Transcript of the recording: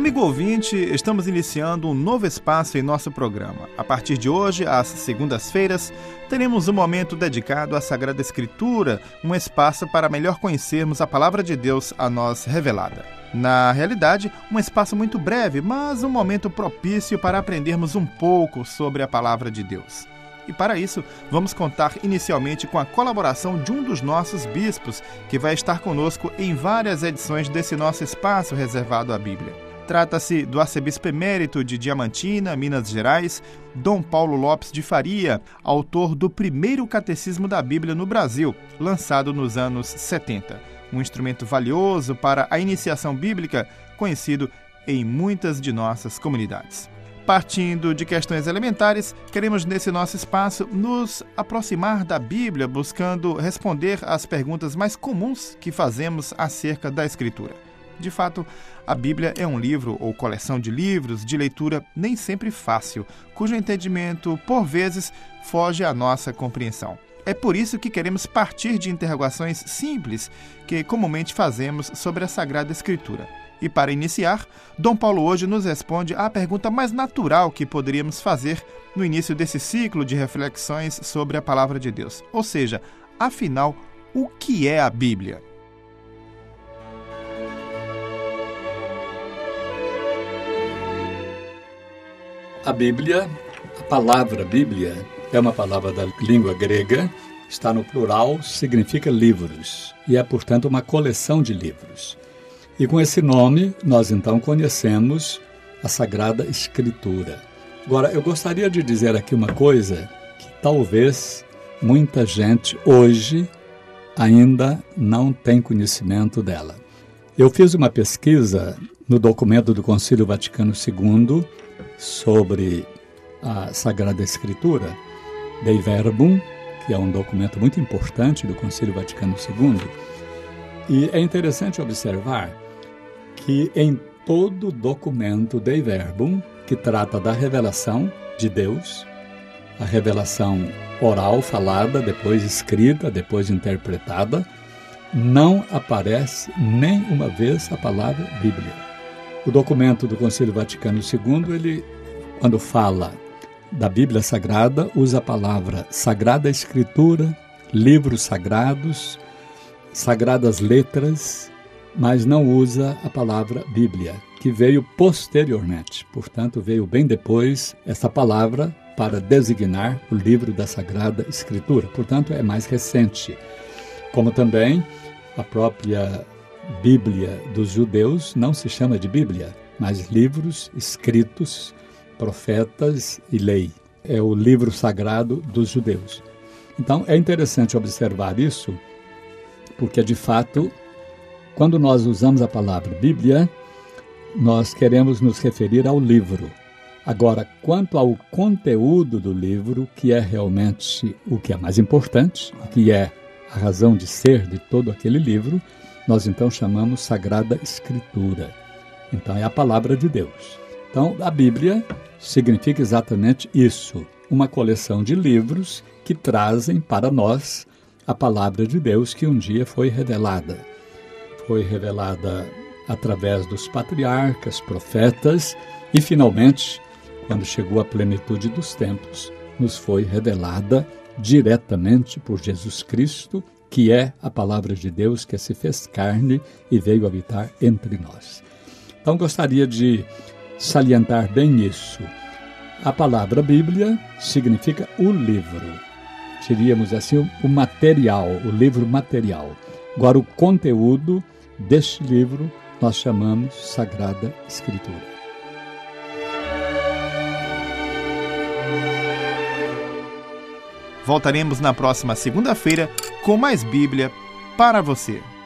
Amigo ouvinte, estamos iniciando um novo espaço em nosso programa. A partir de hoje, às segundas-feiras, teremos um momento dedicado à Sagrada Escritura, um espaço para melhor conhecermos a Palavra de Deus a nós revelada. Na realidade, um espaço muito breve, mas um momento propício para aprendermos um pouco sobre a Palavra de Deus. E para isso, vamos contar inicialmente com a colaboração de um dos nossos bispos, que vai estar conosco em várias edições desse nosso espaço reservado à Bíblia. Trata-se do arcebispo emérito de Diamantina, Minas Gerais, Dom Paulo Lopes de Faria, autor do primeiro catecismo da Bíblia no Brasil, lançado nos anos 70. Um instrumento valioso para a iniciação bíblica, conhecido em muitas de nossas comunidades. Partindo de questões elementares, queremos nesse nosso espaço nos aproximar da Bíblia, buscando responder às perguntas mais comuns que fazemos acerca da Escritura. De fato, a Bíblia é um livro ou coleção de livros de leitura nem sempre fácil, cujo entendimento, por vezes, foge à nossa compreensão. É por isso que queremos partir de interrogações simples que comumente fazemos sobre a Sagrada Escritura. E para iniciar, Dom Paulo hoje nos responde à pergunta mais natural que poderíamos fazer no início desse ciclo de reflexões sobre a Palavra de Deus. Ou seja, afinal, o que é a Bíblia? A Bíblia, a palavra Bíblia, é uma palavra da língua grega, está no plural, significa livros, e é, portanto, uma coleção de livros. E com esse nome, nós então conhecemos a Sagrada Escritura. Agora, eu gostaria de dizer aqui uma coisa que talvez muita gente hoje ainda não tem conhecimento dela. Eu fiz uma pesquisa no documento do Concílio Vaticano II sobre a Sagrada Escritura, Dei Verbum, que é um documento muito importante do Concílio Vaticano II, e é interessante observar que em todo documento Dei Verbum, que trata da revelação de Deus, a revelação oral, falada, depois escrita, depois interpretada, não aparece nem uma vez a palavra Bíblia. O documento do Concílio Vaticano II, ele, quando fala da Bíblia Sagrada, usa a palavra Sagrada Escritura, livros sagrados, sagradas letras, mas não usa a palavra Bíblia, que veio posteriormente. Portanto, veio bem depois essa palavra para designar o livro da Sagrada Escritura. Portanto, é mais recente. Como também a própria Bíblia dos judeus não se chama de Bíblia, mas livros escritos, profetas e lei. É o livro sagrado dos judeus. Então, é interessante observar isso, porque, de fato, quando nós usamos a palavra Bíblia, nós queremos nos referir ao livro. Agora, quanto ao conteúdo do livro, que é realmente o que é mais importante, o que é a razão de ser de todo aquele livro, nós então chamamos Sagrada Escritura. Então, é a palavra de Deus. Então, a Bíblia significa exatamente isso, uma coleção de livros que trazem para nós a palavra de Deus que um dia foi revelada. Foi revelada através dos patriarcas, profetas e, finalmente, quando chegou a plenitude dos tempos, nos foi revelada diretamente por Jesus Cristo, que é a palavra de Deus que se fez carne e veio habitar entre nós. Então, gostaria de salientar bem isso. A palavra Bíblia significa o livro. Diríamos assim, o material, o livro material. Agora, o conteúdo deste livro nós chamamos Sagrada Escritura. Voltaremos na próxima segunda-feira com mais Bíblia para você.